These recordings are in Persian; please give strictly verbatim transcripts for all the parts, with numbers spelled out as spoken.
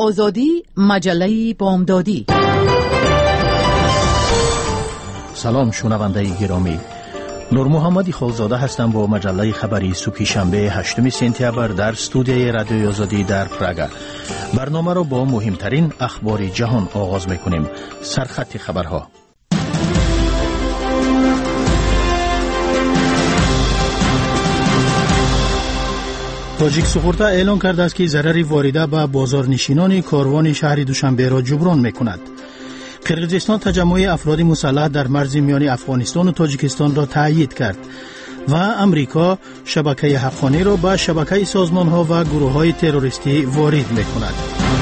آزادی، مجله بامدادی. سلام شنونده گرامی، نور محمدی خالزاده هستم با مجله خبری صبح شنبه هشتم سپتامبر در استودیوی رادیوی آزادی در پراگ. برنامه را با مهمترین اخبار جهان آغاز می‌کنیم. سرخط خبرها. تاجیک سغورتا اعلان کرده است که ضرر وارده به بازارنشینان کاروان شهر دوشنبه را جبران می‌کند. قرقیزستان تجمع افراد مسلح در مرز میان افغانستان و تاجیکستان را تأیید کرد و امریکا شبکه حقانی را به شبکه سازمان‌ها و گروه‌های تروریستی وارد می‌کند.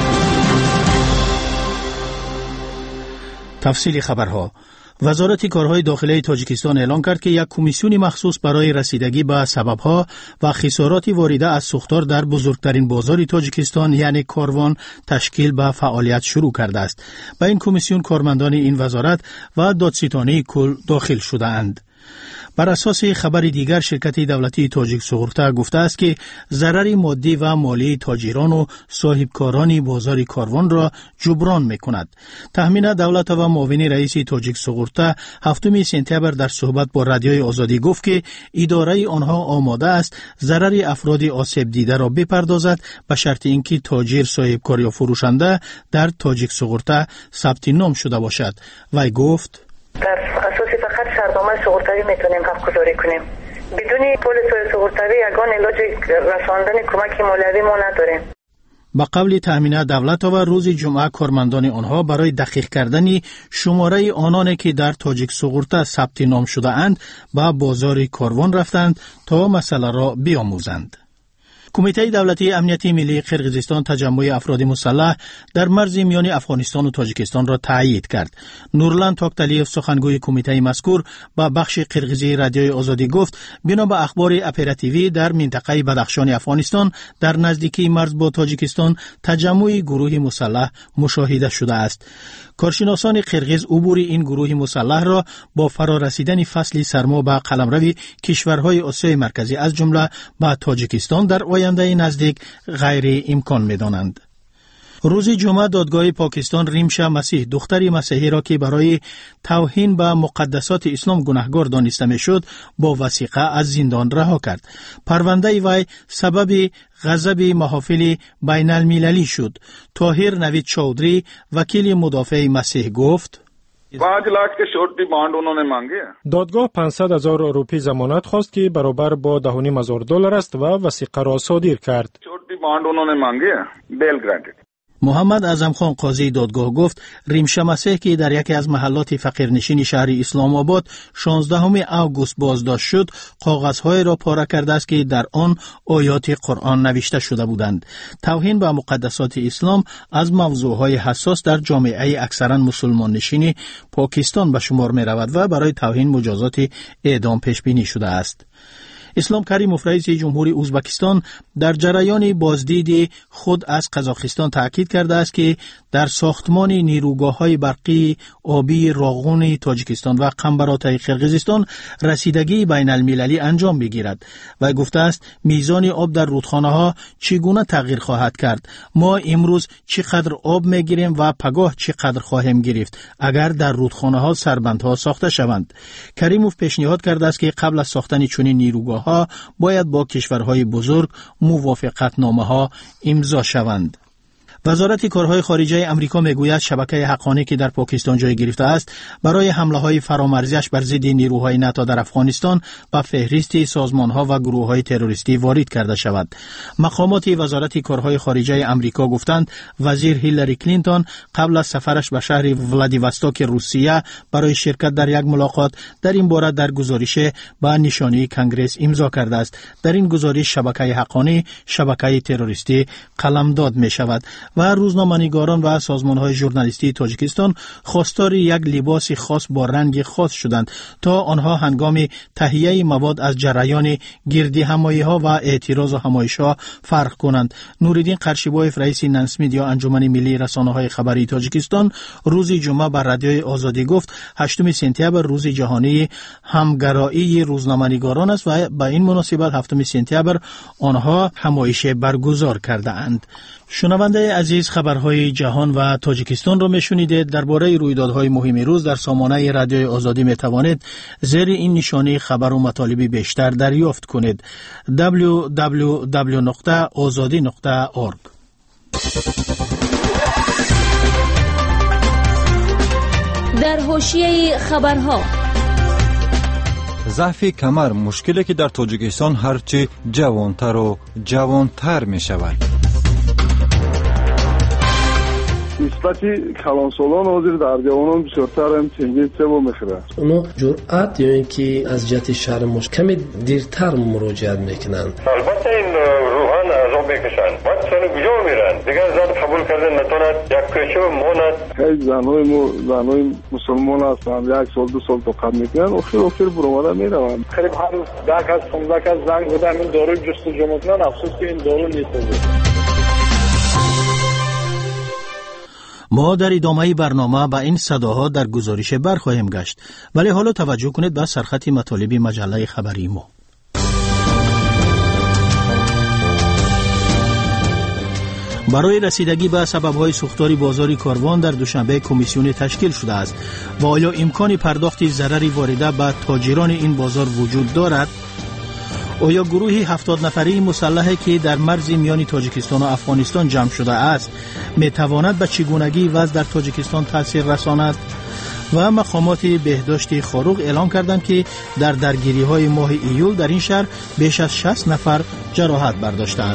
تفصیل خبرها. وزارت کارهای داخلی تاجیکستان اعلام کرد که یک کمیسیون مخصوص برای رسیدگی به سبب‌ها و خسارات وارده از سوختار در بزرگترین بازار تاجیکستان یعنی کاروان تشکیل به فعالیت شروع کرده است. به این کمیسیون کارمندان این وزارت و دادستانی کل داخل شده‌اند. بر اساس خبر دیگر شرکت دولتی تاجیک سغورتا گفته است که ضرر مادی و مالی تاجران و صاحبکاران بازار کاروان را جبران می‌کند. تحمیل دولت و معاون رئیس تاجیک سغورتا هفتم سپتامبر در صحبت با رادیوی آزادی گفت که اداره آنها آماده است ضرر افراد آسیب دیده را بپردازد به شرط اینکه تاجر صاحبکار یا فروشنده در تاجیک سغورتا ثبت نام شده باشد. وی گفت در اساس فقط شرطنامه سغورتایی میتونیم حق گذاری کنیم. بدون پلیس سغورتایی یگان علاج رساندن کمک مالیوی ما نداریم. با قبل تأمین دولت و روز جمعه کارمندان آنها برای دقیق کردن شماره آنانی که در تاجیک سغورتا ثبت نام شده اند به بازار کاروان رفتند تا مسئله را بیاموزند. کمیته دولتی امنیت ملی قرقیزستان تجمع افراد مسلح در مرز میان افغانستان و تاجیکستان را تأیید کرد. نورلند تاکتلیف سخنگوی کمیته مذکور با بخش قرقیزی رادیوی آزادی گفت بنا به اخبار اپراتیوی در منطقه بدخشان افغانستان در نزدیکی مرز با تاجیکستان تجمع گروه مسلح مشاهده شده است. کارشناسان قرقیز عبور این گروه مسلح را با فرارسیدن فصل سرما به قلمرو کشورهای آسیای مرکزی از جمله به تاجیکستان در آینده نزدیک غیر امکان می‌دانند. روز جمعه دادگاه پاکستان ریمشا مسیح دختری مسیحی را که برای توهین به مقدسات اسلام گناهکار دانسته میشد با وثیقه از زندان رها کرد. پرونده وی سبب غضب محافل بین المللی شد. طاهر نوید چودری وکیل مدافع مسیح گفت پانچ لاکھ کے شورٹ دی بانڈ انہوں نے مانگے. دادگاه پانصد هزار روپی ضمانت خواست که برابر با ده و نیم هزار دلار است و وثیقه را صادر کرد. شورٹ دی بانڈ انہوں نے مانگے. بیل گرانٹڈ. محمد اعظم خان قاضی دادگاه گفت ریمشا مسیح که در یکی از محلات فقیرنشین شهر اسلام آباد شانزدهم اوگوست بازداشت شد کاغذهای را پاره کرده است که در آن آیات قرآن نوشته شده بودند. توهین به مقدسات اسلام از موضوعهای حساس در جامعه اکثرا مسلمان نشین پاکستان به شمار می رود و برای توهین مجازات اعدام پیش بینی شده است. اسلام کریموف رئیس جمهوری ازبکستان در جریان بازدید خود از قزاقستان تاکید کرده است که در ساختمان نیروگاه‌های برقی آبی راغون تاجیکستان و قنبرات قرقیزستان رسیدگی بین المللی انجام بگیرد و گفته است میزان آب در رودخانه‌ها چگونه تغییر خواهد کرد. ما امروز چقدر آب میگیریم و پگاه چقدر خواهیم گرفت اگر در رودخانه‌ها سربندها ساخته شوند. کریموف پیشنهاد کرده است که قبل از ساختن چنین نیروگاه ها باید با کشورهای بزرگ موافقتنامه ها امضا شوند. وزارت کارهای خارجه امریکا میگوید شبکه حقانی که در پاکستان جای گرفته است برای حمله های فرامرزیش بر ضد نیروهای ناتو در افغانستان به فهرست سازمان ها و گروه های تروریستی وارد کرده شود. مقامات وزارت کارهای خارجه امریکا گفتند وزیر هیلاری کلینتون قبل از سفرش به شهر ولادیواستوک روسیه برای شرکت در یک ملاقات در این باره در گزارش با نشانی کنگره امضا کرده است. در این گزارش شبکه حقانی شبکه تروریستی قلمداد می شود و روزنامه‌نگاران و سازمان‌های ژورنالیستی تاجیکستان خواستار یک لباس خاص با رنگ خاص شدند تا آنها هنگام تهیه مواد از جریان گردی همایی‌ها و اعتراض و همایش‌ها فرق کنند. نوردین قرشیبایف رئیس ننس میدیا انجمن ملی رسانه‌های خبری تاجیکستان روز جمعه بر رادیوی آزادی گفت هشتم سپتامبر روز جهانی همگرایی روزنامه‌نگاران است و با این مناسبت هفتم سپتامبر آنها همایش برگزار کرده اند. شنونده عزیز، خبرهای جهان و تاجیکستان را میشنیدید. درباره رویدادهای مهم روز در سامانه رادیوی آزادی می توانید زیر این نشانی خبر و مطالب بیشتر دریافت کنید. دبلیو دبلیو دبلیو نقطه آزادی نقطه اورگ. در حاشیه خبرها، ضعف کمر مشکلی که در تاجیکستان هرچی جوانتر و جوانتر می شود. نسبتی کلانسالان حاضر در جوانان بسیارتر هم چنگین سبا میخوره. اونا جرأت یا اینکه از جهت شرمش کمی دیرتر مراجعت میکنن. البته این روحان عذاب میکشن. بعد سن کجا میرن؟ دیگه زن قبول کردن نتوند یک کشو مونت. خیلی زنهای مو زنهای مسلمان هستند. یک سال دو سال تا قبل میکنن. آخر آخر برآمده میروند. قریب هر ده از پانزده کس زنگ بودن این دارو جستجو میکنن. افسوس که این دارو نیست. ما در ادامه برنامه با این صداها در گزارش برخواهیم گشت، ولی حالا توجه کنید به سرخط مطالب مجله خبری ما. برای رسیدگی به سبب‌های سوختار بازار کاروان در دوشنبه کمیسیون تشکیل شده است و آیا امکان پرداخت ضرری وارده به تاجران این بازار وجود دارد؟ آیا گروهی هفتاد نفری مسلحی که در مرز میان تاجیکستان و افغانستان جمع شده است می تواند به چگونگی وضع در تاجیکستان تاثیر رساند؟ و مقامات بهداشت خاروق اعلام کردند که در درگیری های ماه ایول در این شهر بیش از شصت نفر جراحت برداشتند.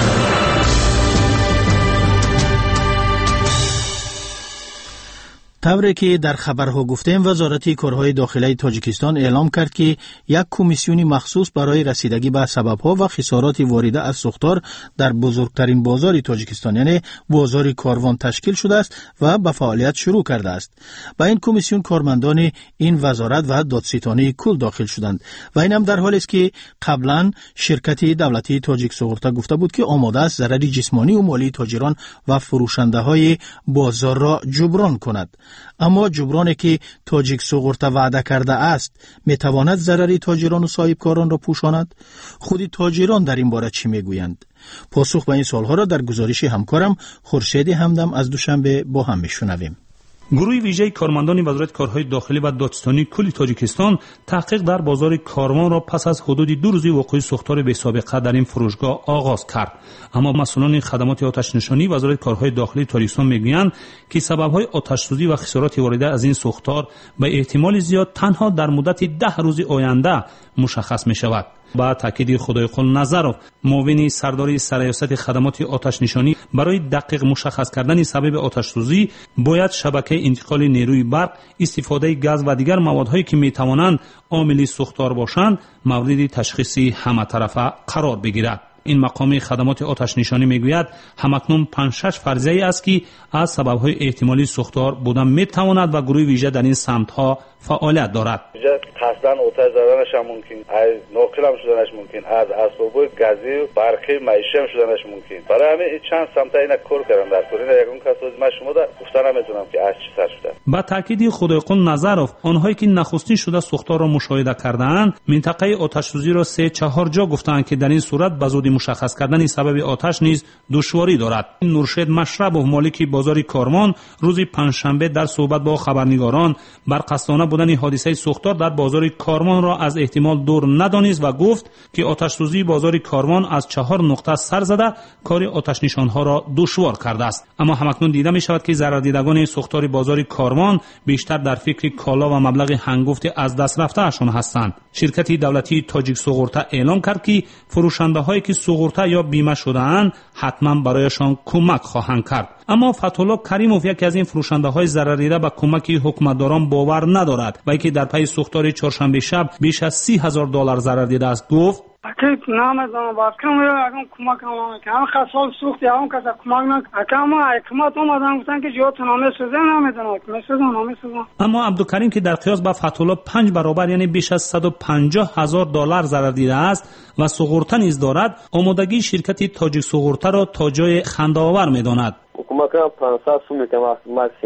طوری که در خبرها گفتیم، وزارت کارهای داخلی تاجیکستان اعلام کرد که یک کمیسیون مخصوص برای رسیدگی به سببها و خسارات وارده از سوختار در بزرگترین بازار تاجیکستان یعنی بازار کاروان تشکیل شده است و به فعالیت شروع کرده است. با این کمیسیون کارمندان این وزارت و دادستانی کل داخل شدند و این هم در حالی است که قبلا شرکت دولتی تاجیک سوغورتا گفته بود که آماده است ضرر جسمانی و مالی تاجران و فروشنده های بازار را جبران کند. اما جبرانی که تاجیک سوغورتا وعده کرده است می تواند ضرر تاجران و صاحبکاران را پوشاند؟ خود تاجران در این باره چی می گویند؟ پاسخ به این سوالها را در گزارش همکارم خورشید همدم از دوشنبه با هم میشنویم. گروه ویژه کارمندان وزارت کارهای داخلی و دادستانی کل تاجیکستان تحقیق در بازار کاروان را پس از حدود دو روزی وقوع سوختار بی سابقه در این فروشگاه آغاز کرد. اما مسئولان خدمات آتش نشانی وزارت کارهای داخلی تاجیکستان میگویند که سبب‌های آتش سوزی و خسارات وارده از این سوختار به احتمال زیاد تنها در مدت ده روز آینده مشخص می شود. با تاکید خدای قل نظرов معاون سرداری سرریاست خدمات آتش نشانی برای دقیق مشخص کردن سبب آتش سوزی باید شبکه انتقال نیروی برق، استفاده گاز و دیگر موادهایی که می توانند عامل سوختار باشند مورد تشخیص همه طرفه قرار بگیرد. این مقام خدمات آتش نشانی میگوید همکنون پنج شش فرضیه است که از سبب‌های احتمالی سوختار بودن میتواند و گروه ویژه در این سمت‌ها فعالیت دارد. قصداً آتش زدنش هم ممکن، از ناقل هم شدنش ممکن، از اسباب گازی و برقی معیشتی هم شدنش ممکن. برای همین چند سمت اینا کار کردن در کورین یکون کسا از من شما گفتن نمیتونم که از چی سر شده. با تاکید خدای قل نظرов آنهایی که نخستین شده سوختار را مشاهده کردند منطقه آتش سوزی را سه چهار جا گفتند که در این صورت به زودی مشخص کردن سبب آتش نیز دشواری دارد. نورشید مشربov مالک بازار کاروان روز پنجشنبه در صحبت با خبرنگاران بر قصدانه بودن حادثه سوختار در بازار کاروان را از احتمال دور ندانست و گفت که آتش سوزی بازار کاروان از چهار نقطه سر زده کار آتش نشانها را دشوار کرده است. اما همکنون دیده می شود که ضرردیدگان سوختار بازار کاروان بیشتر در فکر کالا و مبلغ هنگفت از دست رفته اشان هستند. شرکت دولتی تاجیک سوغورتا اعلام کرد که فروشنده هایی که سوغورتا یا بیمه شده اند حتما برایشان کمک خواهند کرد. اما فتح‌الله کریموف یکی از این فروشنده های ضرر دیده به کمک حکومتداران باور ندارد و اینکه در پی سوختار چهارشنبه شب بیش از سی هزار دلار ضرر دیده است گفت اکیت نمیدونم باز کم اگه کمک کنم که هم خسال سوختی هم کسی کمک نکنه اما حکومت اومدن گفتن که جوات نامه سوزه نمیدونم که میسوزن نامه سوزن. اما عبدالکریم که در قیاس با فتح‌الله پنج برابر یعنی بیش از صد و پنجاه هزار دلار ضرر دیده است و سوغورتا نیز دارد آمادگی شرکت تاجیک سوغورتا را تا جای خنده‌آور میداند. حکومت هم پانصد سو میکنه ماکسیموم و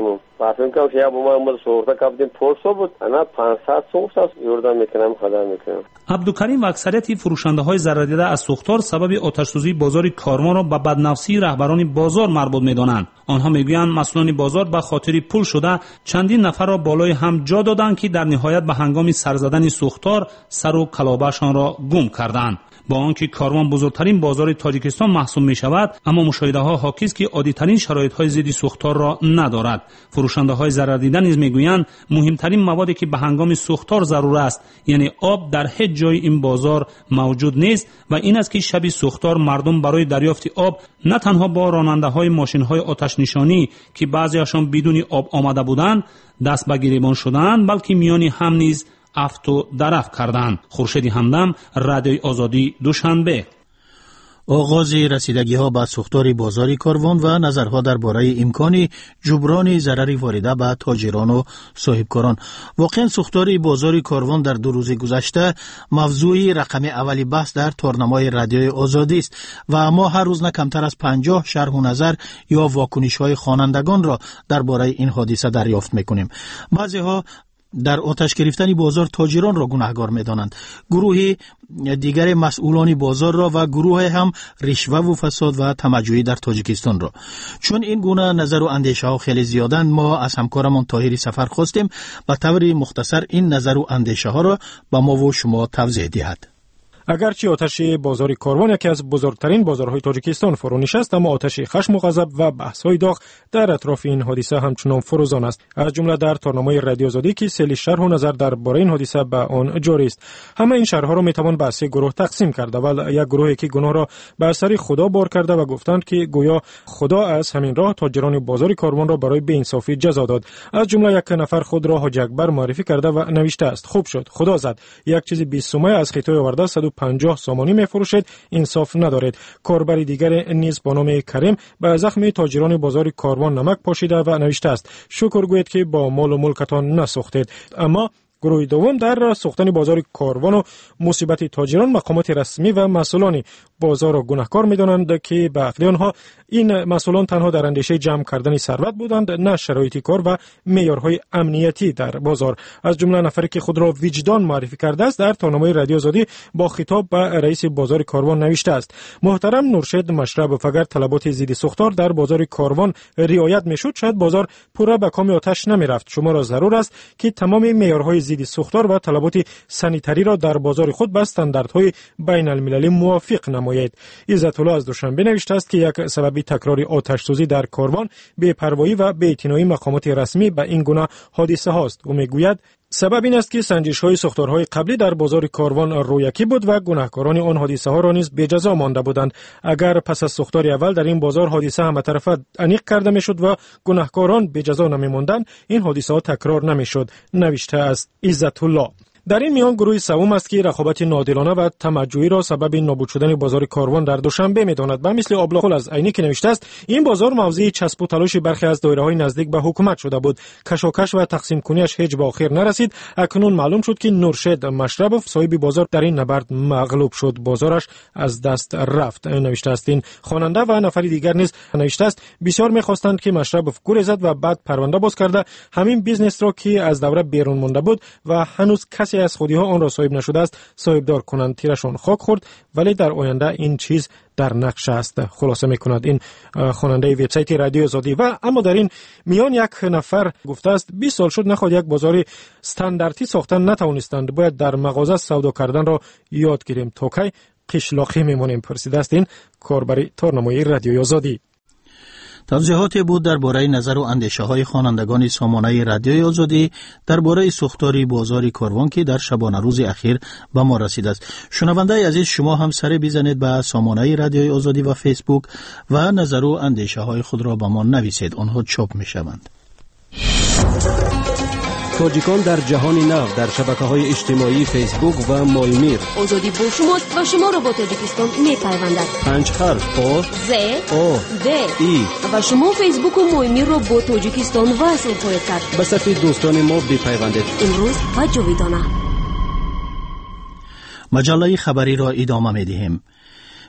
فهمیم که اوشیا با ما امروز سوخته کردیم پرسو بود انا پانصد سوخت یوردان میکنم خدا میکنم. عبدالکریم و اکثریت فروشنده های ضرر دیده از سوختار سبب آتش سوزی بازار کاروان را به بدنفسی رهبران بازار مربوط می‌دانند. آنها میگویند مسئولان بازار به خاطر پول شده چندین نفر را بالای هم جا دادند که در نهایت به هنگام سر زدن سوختار سر و کلابه‌شان را گم کردند. با آنکه کاروان بزرگترین بازار تاجیکستان محسوب می شود، اما مشاهده ها حاکی است که عادی‌ترین شرایط های ضد سوختار را ندارد. فروشنده های ضرر دیده نیز میگویند مهمترین موادی که به هنگام سوختار ضرور است یعنی آب در هیچ جای این بازار موجود نیست و این است که شب سوختار مردم برای دریافت آب نه تنها با راننده های ماشین های آتش نشانی که بعضیشان بدون آب آمده بودند دست به گریبان شدند، بلکه میانی هم نیز افت و درفت کردند. خورشید همدم، رادیوی آزادی، دوشنبه. آغاز رسیدگی ها به سوختار بازار کاروان و نظرها درباره امکان جبران ضرر وارده به تاجران و صاحبکاران. واقعا سوختار بازار کاروان در دو روز گذشته موضوع رقم اولی بحث در تورنمای رادیوی آزادی است و ما هر روز نه کمتر از پنجاه شرح و نظر یا واکنش های خوانندگان را درباره این حادثه دریافت میکنیم. بعضی ها در آتش گرفتن بازار تاجران را گناهکار می‌دانند، گروه دیگر مسئولان بازار را و گروه هم رشوه و فساد و تمجوعی در تاجیکستان را. چون این گونه نظر و اندیشه ها خیلی زیادند، ما از همکارمان طاهری سفر خواستیم به طور مختصر این نظر و اندیشه ها را به ما و شما توضیح دهد. اگرچه آتش بازار کاروان یکی از بزرگترین بازارهای تاجیکستان فرو نشست، اما آتش خشم و غضب و بحث‌های داغ در اطراف این حادثه همچنان فروزان است، از جمله در تورنمای رادیو آزادی که سیل شرح و نظر درباره این حادثه به آن جاری است. همه این شرح‌ها را میتوان به سه گروه تقسیم کرد. اول یک گروهی که گناه را بر سر خدا بار کرده و گفتند که گویا خدا از همین راه تاجران بازار کاروان را برای بی‌انصافی جزا داد. از جمله یک نفر خود را حاج اکبر معرفی کرده و نوشته است: خوب شد، خدا زد، یک چیز بیست سومه از خیتای آورده صد و پنجاه سامانی میفروشید، انصاف ندارید. کاربر دیگر نیز با نام کریم به زخم تاجران بازار کاروان نمک پاشیده و نوشته است: شکر گویید که با مال و ملکتان نسوختید. اما گروه دوم در سوختن بازار کاروان و مصیبت تاجران مقامات رسمی و مسئولان بازار را گناهکار می‌دانند که به عقل آنها این مسئولان تنها در اندیشه جمع کردن ثروت بودند، نه شرایط کار و معیارهای امنیتی در بازار. از جمله نفری که خود را وجدان معرفی کرده است در تورنمای رادیو آزادی با خطاب به رئیس بازار کاروان نوشته است: محترم نورشید مشربوف، اگر طلبات ضد سوختار در بازار کاروان رعایت میشد شاید بازار پورا به کام آتش نمیرفت. شما را ضرور است که تمام معیارهای ضد سوختار و طلبات سانیتری را در بازار خود به استانداردهای بین المللی موافق نمایید. عزت الله از دوشنبه نوشته است که یک سبب تکرار آتش سوزی در کاروان بی‌پروایی و بی‌اعتنایی مقامات رسمی به این گونه حادثه هاست. او میگوید سبب این است که سنجش‌های سوختارهای قبلی در بازار کاروان رویکی بود و گناهکاران آن حادثه ها را نیز بی جزا مانده بودند. اگر پس از سوختار اول در این بازار حادثه همه طرفه انیق کرده میشد و گناهکاران بی جزا نمی‌ماندند، این حادثه ها تکرار نمیشد، نوشته است عزت الله. در این میان گروه سوم است که رقابت ناعادلانه و تمجعی را سبب نابود شدن بازار کاروان در دوشنبه می‌داند. به مثل آبلاخل از عینی که نوشته است: این بازار موضوع چسب و تلاش برخی از دایره‌های نزدیک به حکومت شده بود. کشاکش و تقسیم کنیش هیچ به آخر نرسید. اکنون معلوم شد که نورشید مشربوف صاحب بازار در این نبرد مغلوب شد، بازارش از دست رفت، نوشته است. این خواننده و نفری دیگر نیز نوشته است: بسیار می‌خواستند که مشربوف گریزد و بعد پرونده باز کرده همین بیزنس را که از دوره بیرون مانده بود و هنوز کسی از خودی ها آن را صاحب نشده است صاحبدار کنند. تیرشان خاک خورد، ولی در آینده این چیز در نقش است. خلاصه میکند این خواننده وبسایت رادیو آزادی. و اما در این میان یک نفر گفته است: بیست سال شد نخواد یک بازار استانداردی ساختن نتوانستند، باید در مغازه سودا کردن را یاد گیریم. تا کی قشلاقی میمونیم؟ پرسیده است این کاربر تورنمای رادیو آزادی. توضیحاتی بود درباره نظر و اندیشه های خوانندگان سامانه رادیوی آزادی درباره سوختار بازار کاروان که در شبانه روز اخیر به ما رسیده است. شنونده عزیز، شما هم سر بزنید به سامانه رادیوی آزادی و فیسبوک و نظر و اندیشه های خود را به ما نویسید، آنها چاپ می شوند. تاجیکان در جهان نو در شبکه‌های اجتماعی فیسبوک و مایمیر. آزادی با شماست و شما را با تاجیکستان می‌پیوندد. پنج حرف آ ز آ د ای و شما فیسبوک و مایمیر را با تاجیکستان وصل خواهید کرد. به صفحه دوستان ما بپیوندید. امروز و جاویدانه. مجله خبری را ادامه می‌دهیم.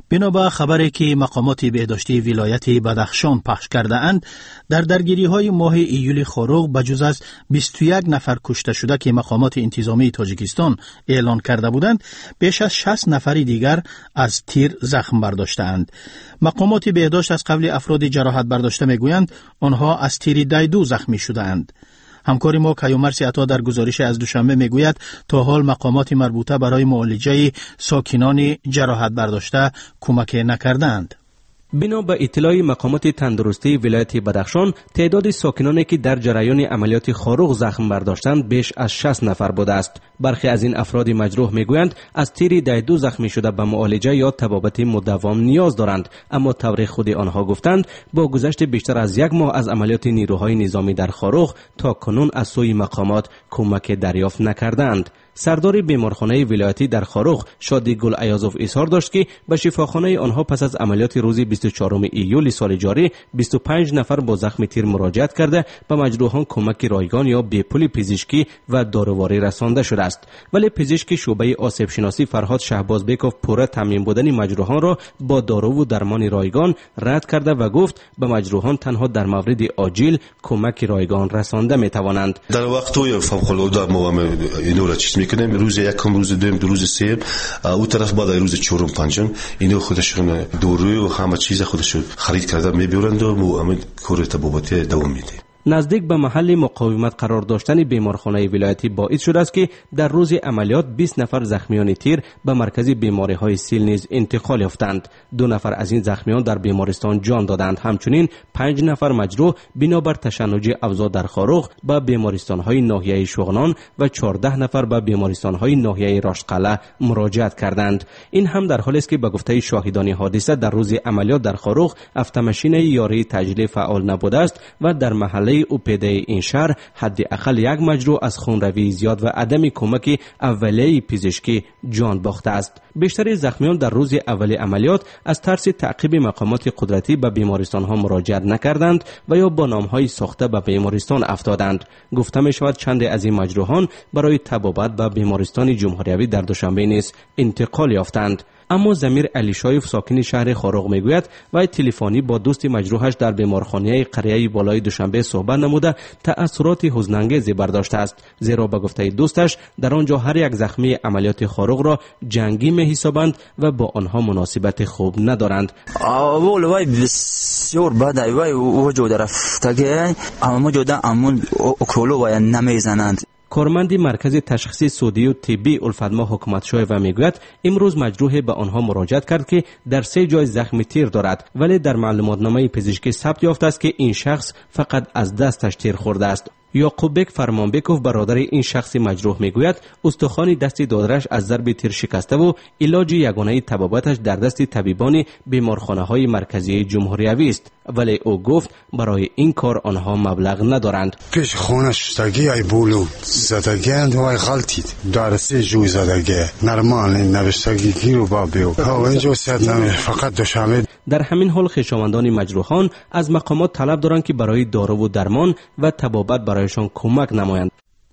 بنابر خبری که مقامات بهداشتی ولایت بدخشان پخش کرده اند، در درگیری های ماه ایول خاروق بجز از بیست و یک نفر کشته شده که مقامات انتظامی تاجیکستان اعلان کرده بودند، بیش از شصت نفر دیگر از تیر زخم برداشتند. مقامات بهداشت از قبل افراد جراحت برداشته میگویند آنها از تیر دیدو زخمی شدهاند. همکار ما کیومر سیعتا در گزارش از دوشنبه میگوید تا حال مقامات مربوطه برای معالجه ساکنان جراحت برداشته کمک نکردند. بنا به اطلاع مقامات تندرستی ولایت بدخشان، تعداد ساکنانی که در جریان عملیات خاروق زخم برداشتند بیش از شصت نفر بوده است. برخی از این افراد مجروح میگویند از تیر دیدو زخمی شده به معالجه یا طبابت مداوم نیاز دارند، اما طور خود آنها گفتند با گذشت بیشتر از یک ماه از عملیات نیروهای نظامی در خاروق تا کنون از سوی مقامات کمک دریافت نکردند. سردار بیمارخانه ولایتی در خاروق شادی گل ایازوف اظهار داشت که به شفاخانه آنها پس از عملیات روز بیست و چهارم ایول سال جاری بیست و پنج نفر با زخم تیر مراجعت کرده به مجروحان کمک رایگان یا بی پول پزشکی و داروواری رسانده شده است، ولی پزشک شعبه آسیب شناسی فرهاد شهبازبکوف پوره تامین بودن مجروحان را با دارو و درمان رایگان رد کرده و گفت به مجروحان تنها در مورد عاجل کمک رایگان رسانده می توانند. در وقت‌های فوق‌العاده ما اینو را چیز میکنیم، روز یکم، روز دوم، روز سوم، اون طرف بعد روز چهارم پنجم اینو خودشون دورو و همه چیز خودشون خرید کرده میبرند و ما همین کار طبابتی دوام میدیم. نزدیک به محل مقاومت قرار داشتن بیمارخانه ولایتی باعث شده است که در روز عملیات بیست نفر زخمیان تیر به مرکز بیماری های سیل نیز انتقال یافتند. دو نفر از این زخمیان در بیمارستان جان دادند. همچنین پنج نفر مجروح بنابر تشنج اوضاع در خاروق به بیمارستان های ناحیه شغنان و چهارده نفر به بیمارستان های ناحیه راشقله مراجعت کردند. این هم در حالی است که به گفته شاهدان حادثه در روز عملیات در خاروق افت-ماشین یاری تجلی فعال نبوده است و در محله اوپیده این شهر حداقل یک مجروح از خونروی زیاد و عدم کمک اولیه پزشکی جان باخته است. بیشتر زخمیان در روز اول عملیات از ترس تعقیب مقامات قدرتی به بیمارستان ها مراجعت نکردند و یا با نام های ساخته به بیمارستان افتادند. گفته می شود چند از این مجروحان برای طبابت به بیمارستان جمهوریوی در دوشنبه نیز انتقال یافتند. اما ضمیر علی شایف ساکن شهر خاروق میگوید وی تلفنی با دوست مجروحش در بیمارخانه قریه بالای دوشنبه صحبت نموده تأثیرات حزن‌انگیزی برداشته است، زیرا به گفته دوستش در آنجا هر یک زخمی عملیات خاروق را جنگی می‌حسابند و با آنها مناسبت خوب ندارند. اول وی بسیار بد وی وجود رفتگی اما جدا امون اکرولو وی نمیزنند. کارمند مرکز تشخیص سودی و طبی الفدما حکمتشاه و میگوید امروز مجروح به آنها مراجعت کرد که در سه جای زخم تیر دارد، ولی در معلوماتنامه پزشکی ثبت یافته است که این شخص فقط از دستش تیر خورده است. یعقوب فرمانبکوف برادر این شخص مجروح میگوید استخوان دست دادرش از ضرب تیر شکسته و علاج یگانه طبابتش در دست طبیبان بیمارخانه های مرکزی جمهوریوی است، ولی او گفت برای این کار آنها مبلغ ندارند. کش خونش زدگی ای بولو زدگی اند وای غلطید در سه جو زدگی نرمال نوشتگی گیرو با بیو ها اینجا سد نمی فقط دوشنبه. در همین حال خویشاوندان مجروحان از مقامات طلب دارند که برای دارو و درمان و طبابت برایشان کمک نمایند.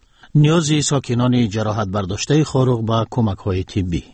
نیازی ساکنان جراحت برداشته خاروق با کمک های طبی.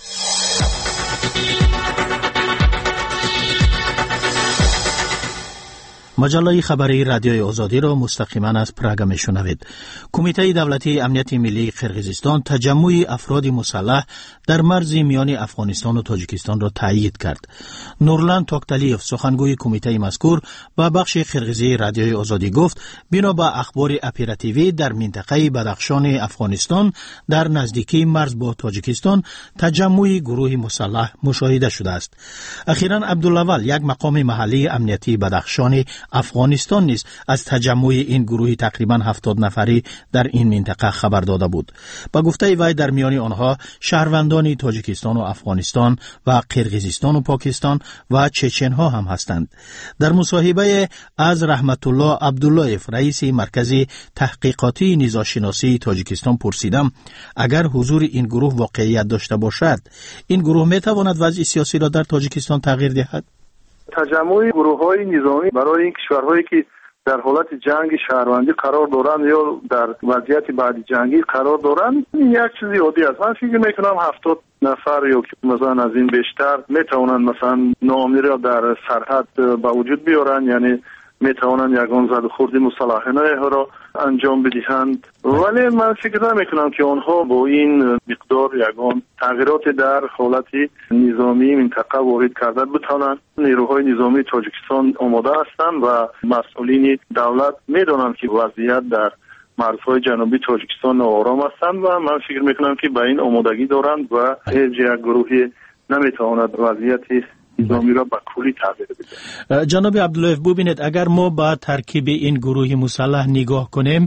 مجله خبری رادیوی آزادی را مستقیما از پراگ میشنوید. کمیته دولتی امنیت ملی قرقیزستان تجمع افراد مسلح در مرز میان افغانستان و تاجیکستان را تایید کرد. نورلند توکتلیف سخنگوی کمیته مذکور با بخش قرقیزی رادیوی آزادی گفت بنا به اخبار اپراتیوی در منطقه بدخشان افغانستان در نزدیکی مرز با تاجیکستان تجمع گروه مسلح مشاهده شده است. اخیراً عبدالله یک مقام محلی امنیتی بدخشان افغانستان نیز از تجمع این گروه تقریباً هفتاد نفری در این منطقه خبر داده بود. با گفته وی در میان آنها شهروندان تاجیکستان و افغانستان و قرقیزستان و پاکستان و چچن ها هم هستند. در مصاحبه از رحمت الله عبداللهیف رئیس مرکز تحقیقاتی نژادشناسی تاجیکستان پرسیدم اگر حضور این گروه واقعیت داشته باشد این گروه می تواند وضع سیاسی را در تاجیکستان تغییر دهد؟ تجمع گروه‌های نظامی برای این کشورهایی که در حالت جنگ شهروندی قرار دارند یا در وضعیت بعد جنگی قرار دارند، این یک چیز عادی است. من فکر میکنم هفتاد نفر یا مثلا از این بیشتر میتوانند مثلا ناامنی را در سرحد به وجود بیارن، یعنی میتوانند یگان زد و خورد مسلحانه را انجام بدهند. ولی من فکر نمیکنم که آنها با این مقدار یگان تغییرات در حالت نظامی منطقه وارد کرده بتوانند. نیروهای نظامی تاجیکستان آماده هستند و مسئولین دولت میدانند که وضعیت در مرزهای جنوبی تاجیکستان ناآرام هستند و من فکر میکنم که به این آمادگی دارند و هیچ یک گروهی نمیتواند وضعیت نظامی را به کلی تغییر بده. جناب عبداللطیف، ببینید اگر ما با ترکیب این گروه مسلح نگاه کنیم،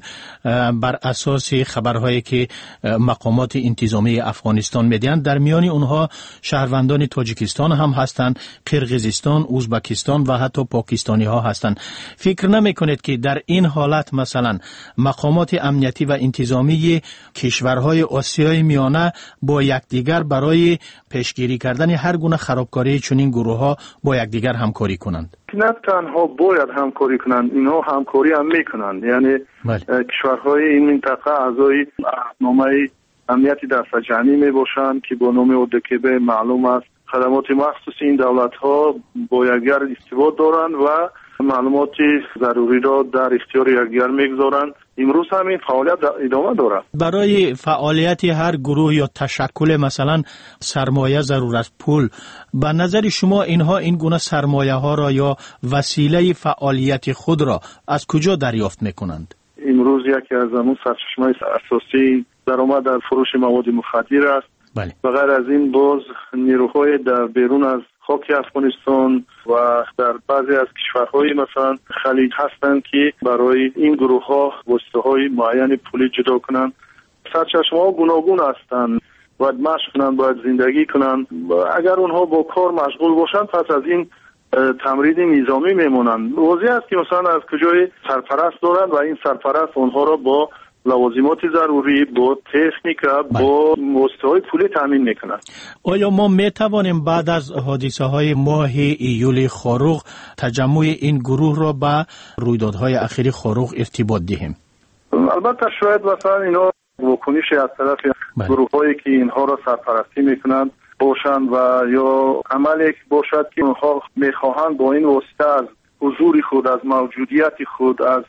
بر اساس خبرهایی که مقامات انتظامی افغانستان میدهند، در میان اونها شهروندان تاجیکستان هم هستند، قرقیزستان، ازبکستان و حتی پاکستانی ها هستند. فکر نمی کنید که در این حالت مثلا مقامات امنیتی و انتظامی کشورهای آسیای میانه با یکدیگر برای پیشگیری کردن هر گونه خرابکاری چنین گروه ها با یکدیگر همکاری کنند؟ نه تنها باید همکاری کنند، اینها همکاری هم میکنند. یعنی کشورهای این منطقه اعضای عهدنامه امنیتی دست جمعی می باشند که با نام اودکبه معلوم است خدمات مخصوص این دولت ها با یکدیگر ارتباط دارند و معلومات ضروری را در اختیار یکدیگر میگذارند. امروز هم این فعالیت ادامه دارد. برای فعالیت هر گروه یا تشکل مثلا سرمایه ضرورت است، پول. به نظر شما اینها این گونه سرمایه ها را یا وسیله فعالیت خود را از کجا دریافت میکنند؟ امروز یکی از همون سرچشمه اساسی درآمد در فروش مواد مخدر است. بله. و غیر از این باز نیروهای در بیرون از خاک افغانستان و در بعضی از کشورهای مثلا خلیج هستند که برای این گروه ها واسطه‌های معین پولی جدا کنند. سرچشمه‌ها گوناگون هستند، باید مشق کنند، باید زندگی کنند. اگر اونها با کار مشغول باشند پس از این تمرین نظامی میمونند. واضح است که مثلا از کجای سرپرست دارند و این سرپرست اونها را با لوازمات ضروری، با تکنیکا، با وسایل پولی تامین میکنند. آیا ما میتوانیم بعد از حادثه های ماه ایول خاروق تجمع این گروه را با رویدادهای اخیر خاروق ارتباط دهیم؟ البته شاید مثلا اینا واکنشی از طرف گروه هایی که اینها را سرپرستی میکنند باشند و یا عملی باشد که اونها میخواهند با این واسطه از حضور خود، از موجودیت خود، از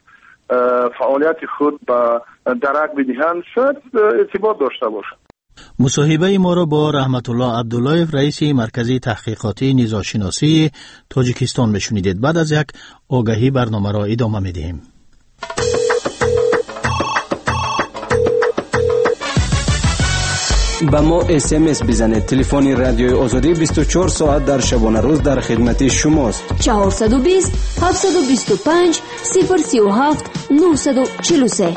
فعالیت خود به درک بدهند، شاید ارتباط داشته باشند. مصاحبه ما را با رحمت الله عبداللطیف، رئیس مرکز تحقیقاتی نژادشناسی تاجیکستان میشنیدید. بعد از یک آگهی برنامه را ادامه میدهیم. با ما اس ام اس بزنید. تلفن رادیوی آزادی بیست و چهار ساعت در شبانه روز در خدمت شماست. چهارصد و بیست هفتصد و بیست و پنج صفر سی و هفت نهصد و چهل و سه.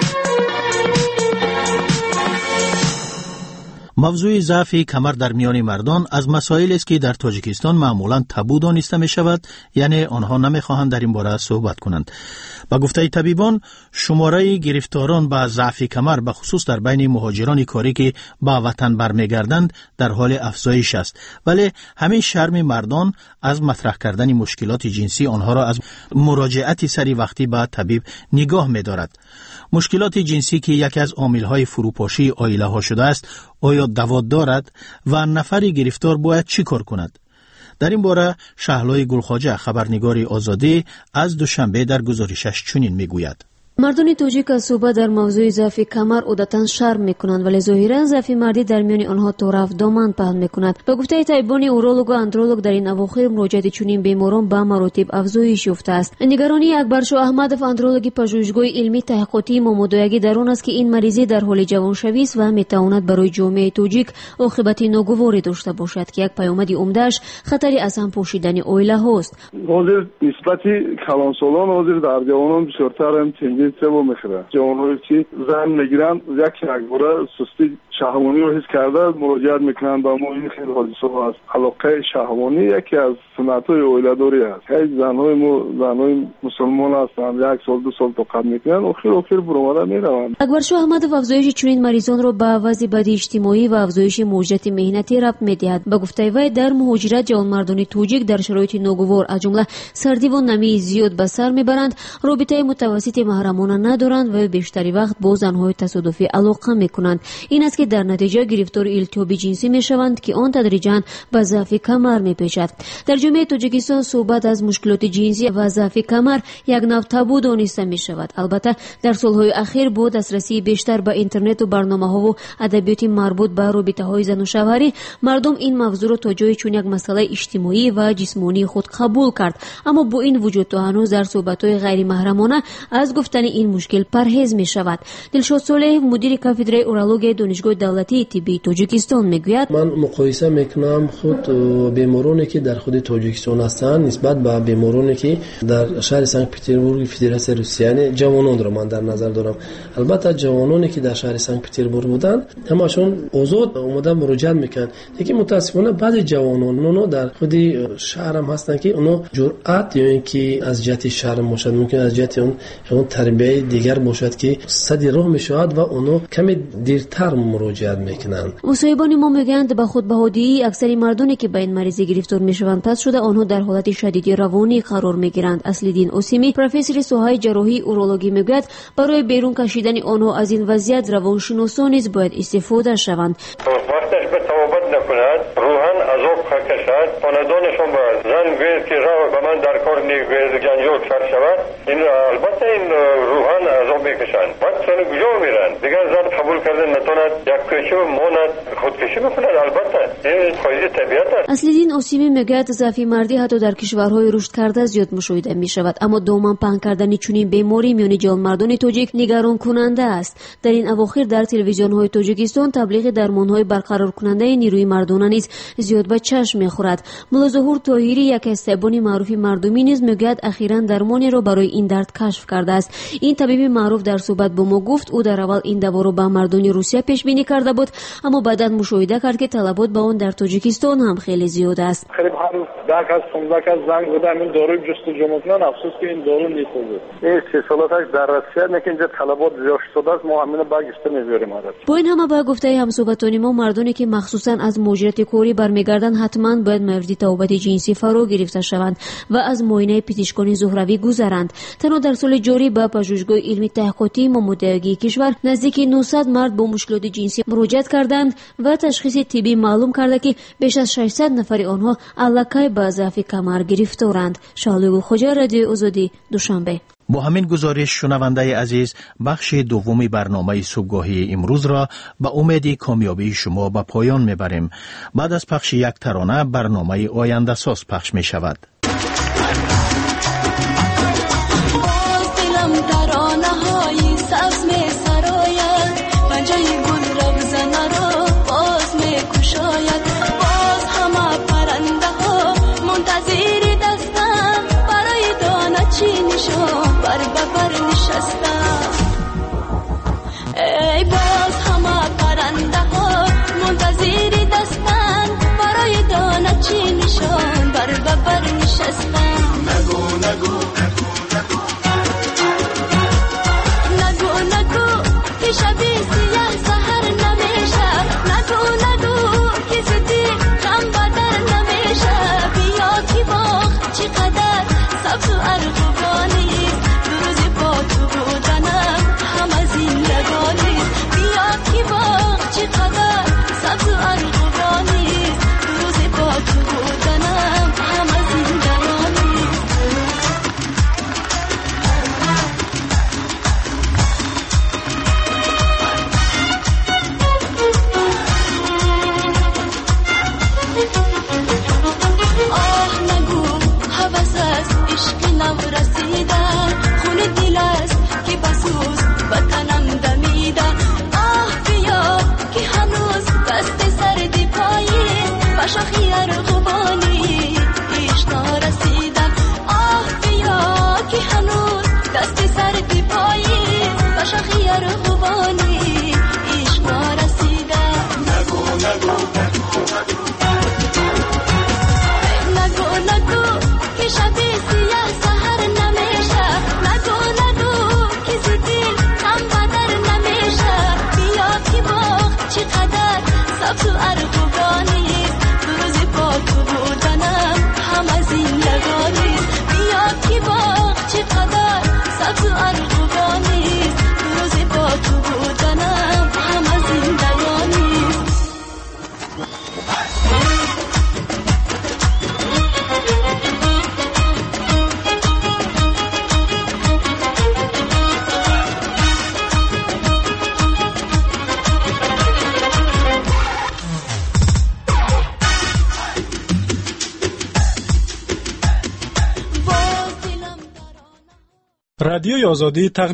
موضوع ضعف کمر در میان مردان از مسائلی است که در تاجیکستان معمولا تابو دانسته می شود، یعنی آنها نمیخواهند در این باره صحبت کنند. با گفته طبیبان، شماره گرفتاران با ضعف کمر به خصوص در بین مهاجران کاری که با وطن برمیگردند در حال افزایش است، ولی همین شرم مردان از مطرح کردن مشکلات جنسی آنها را از مراجعت سری وقتی به طبیب نگاه می دارد. مشکلات جنسی که یکی از عامل‌های فروپاشی عائله ها شده است، آیا دوا دارد و نفر گرفتار باید چی کار کند؟ در این باره شهلای گلخواجه، خبرنگار آزادی، از دوشنبه در گزارشش چنین میگوید: مردان تاجیک از صحبت در موضوع ضعف کمر عادتاً شرم میکنند، ولی ظاهراً ضعف مردی در میان آنها طرف دامن پهن میکند. به گفته طبیبان اورولوگ و اندرولوگ، در این اواخر مراجعت چنین بیماران به مراتب افزایش یافته است. نگرانی اکبرشاه احمدов، اندرولوگ پژوهشگاه علمی تحقیقاتی مامودایگی، در آن است که این مریضی در حال جوانشوی است و میتواند برای جامعه تاجیک عاقبت ناگواری داشته باشد که یک پیامد عمده‌اش خطری از هم پوشیدن عائله هاست. حاضر نسبت کلانسالان حاضر در جوانان بسیارتر هم میدین سه میخوره جوانایی که زن میگیرن یک یک بوره سستی شهوانی رو حس کرده مراجعت میکنن با ما. این خیلی حادثه است. علاقه شهوانی یکی از سنت‌های اولیداری است. هیچ زنهای مو زنهای مسلمان هستند یک سال دو سال طاقت میکنن آخر آخر برآمده میروند. اکبرشاه احمد و افزایش چنین مریضان را به وضع بد اجتماعی و افزایش موجودیت مهنتی ربط میدهد. به گفته وی در مهاجرت جوانمردان توجیک در شرایط ناگوار از جمله سردی و نمی زیاد به سر میبرند، رابطه متوسط محرمانه ندارند و بیشتری وقت با زنهای تصادفی علاقه میکنند. این است که در نتیجه گرفتار التهاب جنسی میشوند که آن تدریجاً به ضعف کمر میپیچد. در جامعه تاجیکستان صحبت از مشکلات جنسی و ضعف کمر یک نوع تابو دانسته میشود. البته در سالهای اخیر با دسترسی بیشتر به اینترنت و برنامه‌ها و ادبیات مربوط به رابطه‌های زن و شوهری، مردم این موضوع را تا جای چون یک مسئله اجتماعی و جسمانی خود قبول کرد. اما با این وجود تا هنوز در صحبت‌های غیر محرمانه از گفتن این مشکل پرهیز میشود. دلشاد صالح مدیر کافدره اورولوژی دانشگاه دولتی طبی تاجیکستان میگوید: من مقایسه میکنم خود بیمارانی که در خود تاجیکستان هستند نسبت به بیمارانی که در شهر سنت پترزبورگ فدراسیون روسیه، یعنی جوانان را من در نظر دارم. البته جوانانی که در شهر سنت پترزبورگ بودند همشون آزاد اومدن مراجعت میکنن. دیگه متاسفانه بعضی جوانان اونو در خود شهر هم هستن که اونو جرأت یا اینکه از جهت شهر باشد، ممکن از جهت اون اون تربیت دیگر باشد که صد راه میشود و اونو کمی دیرتر مراجعت میکنن. مصاحبان ما میگویند به خود بهادی اکثر مردانی که به این مریضی گرفتار میشوند پس شده آنها در حالت شدید روانی قرار میگیرند. اصلیدین اوسیمی پروفسور سوهای جراحی اورولوژی میگوید برای بیرون کشیدن آنها از این وضعیت روانشناسان نیز باید استفاده شوند. وقتش به توبت نکند روحاً عذاب کشد خاندانشون باید زن گوید که را به من در کار نیگوید جنجال سر شود. این البته این روحاً عذاب میکشند. بعد سن کجا میرن دیگر زن قبول کردن نتوند یک کشی ماند خودکشی میکند. البته این قاعده طبیعت است. اصلیدین اوسیمی میگوید ضعف مردی حتی در کشورهای رشد کرده زیاد مشاهده میشود، اما دامن پهن کردن چنین بیماری میان جوانمردان تاجیک نگران کننده است. در این اواخر در تلویزیون‌های تاجیکستان تبلیغ درمان‌های برقرار کننده نیروی مردانه نیز زیاد به چشم میخورد. ملا ظهور طاهری یک از طبیبان معروف مردمی نیز میگوید اخیراً درمانی را برای این درد کشف کرده است. این طبیب معروف در صحبت با ما گفت او در اول این دوا را به مردان روسیه پیش بینی کرده بود، اما بعداً مشاهده کرد که طلبات به آن در تاجیکستان هم خیلی زیاد است. قریب هر ده کس پانزده کس زنگ بودم این داروی جستجو میکنن، افسوس که این دارو نیست. این سه سالاتش در روسیه میگن که طلبات زیاد شده است، ما همین باگشته میبریم. با این همه با گفته همصحبتان ما مردانی که مخصوصاً از مهاجرت کاری برمیگردند حتماً باید مورد توبت جنسی فرا گرفته شوند و از معاینه پزشکان زهروی گذرند. تنها در سال جاری به پژوهشگاه علمی تحقیقاتی مامودیاگی کشور نزدیک نهصد مرد با مشکلات جنسی مراجعت کردند و تشخیص طبی معلوم کرده که بیش از ششصد نفر آنها علاقه به ضعف کمر گرفتارند. شالو خوجا، رادیو آزادی، دوشنبه. با همین گزارش شنونده عزیز بخش دومی برنامه صبحگاهی امروز را به امید کامیابی شما به پایان میبریم. بعد از پخش یک ترانه برنامه آینده ساز پخش می شود. ای باز همه پرنده ها منتظر دستن برای دانه چی نشان بر ببر نشستن. نگو نگو نگو نگو که شبی سیاه سهر نمیشه. نگو نگو که زدی غم بدر نمیشه. بیا که باغ چقدر سبز و ارغوانی دو روز با تو بوده رادیوی آزادی